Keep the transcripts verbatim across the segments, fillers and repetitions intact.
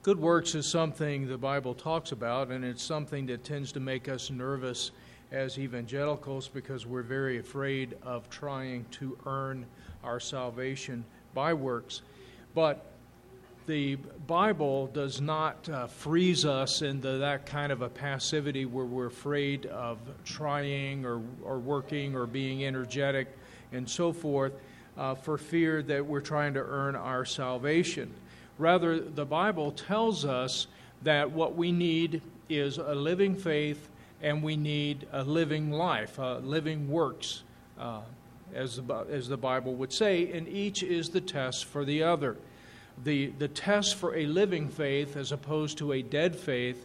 Good works is something the Bible talks about, and it's something that tends to make us nervous as evangelicals because we're very afraid of trying to earn our salvation by works. But the Bible does not uh, freeze us into that kind of a passivity where we're afraid of trying or, or working or being energetic and so forth uh, for fear that we're trying to earn our salvation. Rather, the Bible tells us that what we need is a living faith and we need a living life, uh, living works, uh, as, the, as the Bible would say, and each is the test for the other. The, the test for a living faith as opposed to a dead faith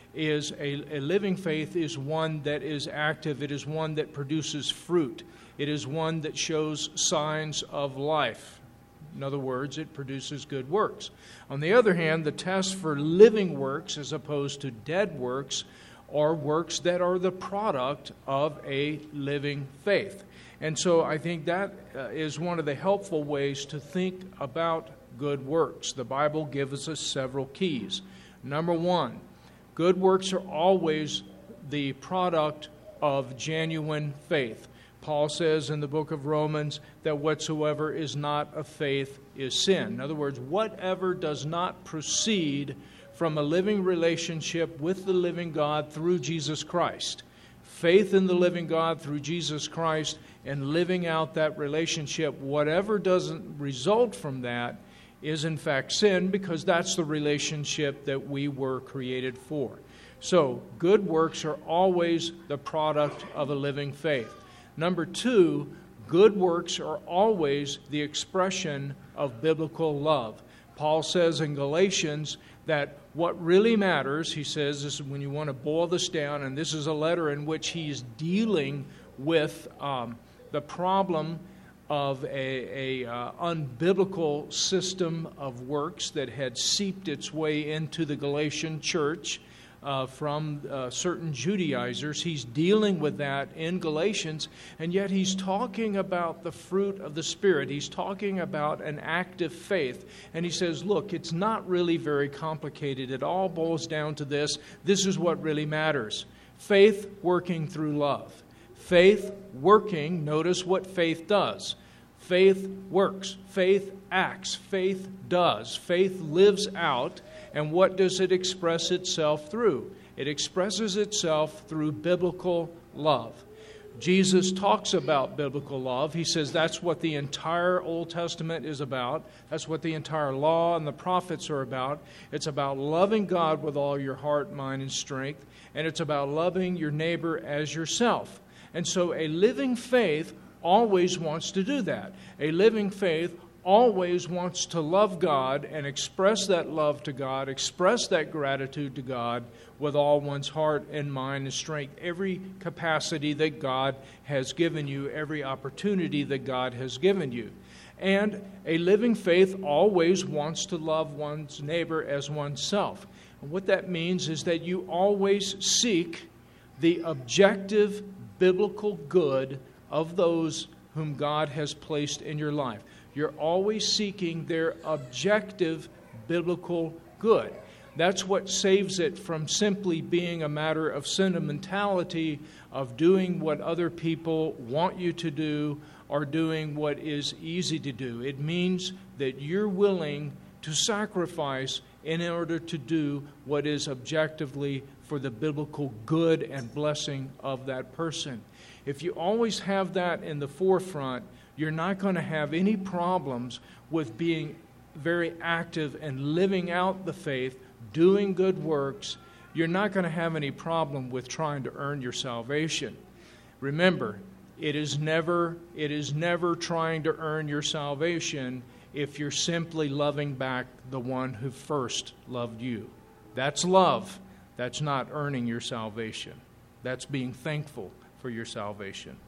is a, a living faith is one that is active. It is one that produces fruit. It is one that shows signs of life. In other words, it produces good works. On the other hand, the test for living works as opposed to dead works are works that are the product of a living faith. And so I think that uh, is one of the helpful ways to think about good works. The Bible gives us several keys. Number one, good works are always the product of genuine faith. Paul says in the book of Romans that whatsoever is not of faith is sin. In other words, whatever does not proceed from a living relationship with the living God through Jesus Christ, faith in the living God through Jesus Christ, and living out that relationship, whatever doesn't result from that is in fact sin, because that's the relationship that we were created for. So, good works are always the product of a living faith. Number two, good works are always the expression of biblical love. Paul says in Galatians that what really matters, he says, this is when you want to boil this down, and this is a letter in which he's dealing with um, the problem of a, a uh, unbiblical system of works that had seeped its way into the Galatian church uh, from uh, certain Judaizers. He's dealing with that in Galatians, and yet he's talking about the fruit of the Spirit. He's talking about an active faith. And he says, look, it's not really very complicated. It all boils down to this. This is what really matters. Faith working through love. Faith working, notice what faith does. Faith works. Faith acts. Faith does. Faith lives out. And what does it express itself through? It expresses itself through biblical love. Jesus talks about biblical love. He says that's what the entire Old Testament is about. That's what the entire law and the prophets are about. It's about loving God with all your heart, mind, and strength. And it's about loving your neighbor as yourself. And so a living faith always wants to do that. A living faith always wants to love God and express that love to God, express that gratitude to God with all one's heart and mind and strength, every capacity that God has given you, every opportunity that God has given you. And a living faith always wants to love one's neighbor as oneself. And what that means is that you always seek the objective biblical good of those whom God has placed in your life. You're always seeking their objective biblical good. That's what saves it from simply being a matter of sentimentality, of doing what other people want you to do, or doing what is easy to do. It means that you're willing to sacrifice in order to do what is objectively for the biblical good and blessing of that person. If you always have that in the forefront, you're not going to have any problems with being very active and living out the faith, doing good works. You're not going to have any problem with trying to earn your salvation. Remember, it is never, it is never trying to earn your salvation if you're simply loving back the one who first loved you. That's love. That's not earning your salvation. That's being thankful for your salvation.